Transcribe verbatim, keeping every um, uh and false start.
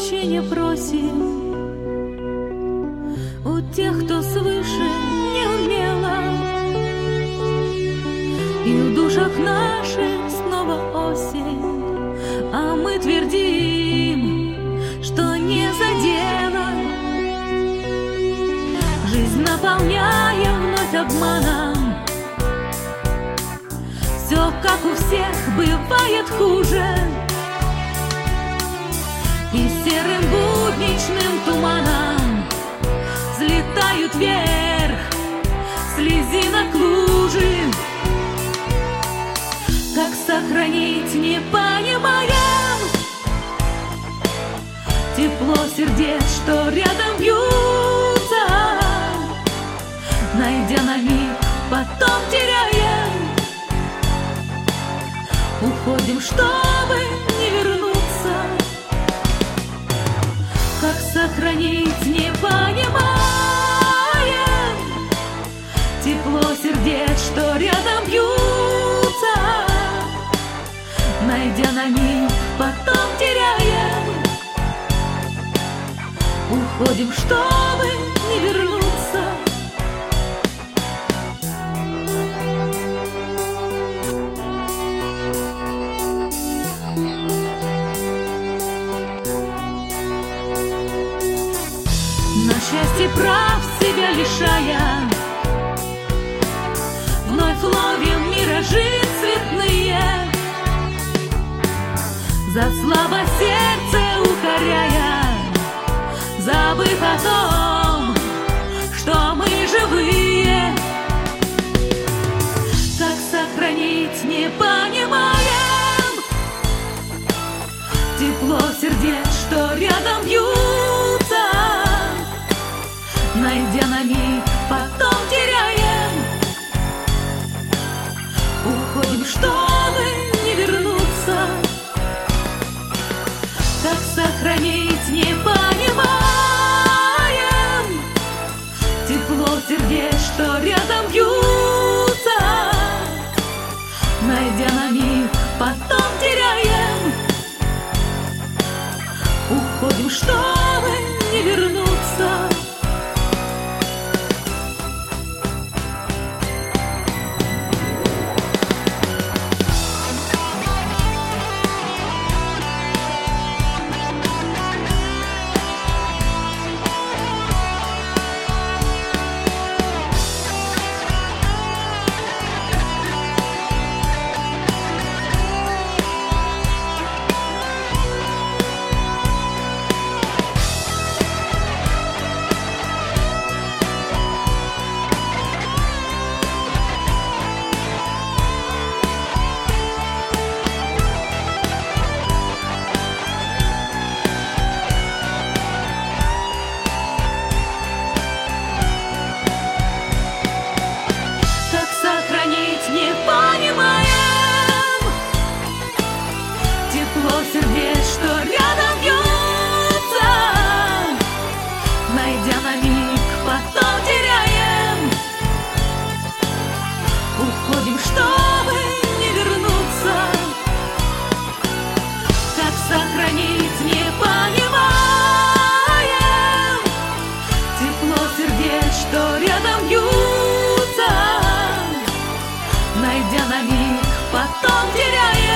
прощения просим у тех, кто свыше не умела, и в душах наших снова осень, а мы твердим, что не задела. Жизнь наполняя вновь обманом, все как у всех бывает хуже, и серым будничным туманом взлетают вверх слезинок лужи. Как сохранить, не понимаем, тепло сердец, что рядом бьются, найдя на миг, потом теряем. Уходим, чтобы не вернуться. Как сохранить, не понимаем, тепло сердец, что рядом бьются, найдя на миг, потом теряем. Уходим, чтобы не вернуться. На счастье прав себя лишая, вновь ловим миражи цветные, за слабо сердце укоряя, забыв о том, что мы живые. Как сохранить, не понимаем, тепло сердец, что рядом бьются, найдя на миг, потом теряем. Уходим, чтобы не вернуться. Как сохранить, не понимаем, тепло сердец, что рядом бьются, найдя на миг, потом теряем. Уходим, чтобы не вернуться. Сердец, что рядом бьются, найдя на миг, потом теряем. Уходим, чтобы не вернуться. Как сохранить, не понимаем, тепло сердец, что рядом бьются, найдя на миг, потом теряем.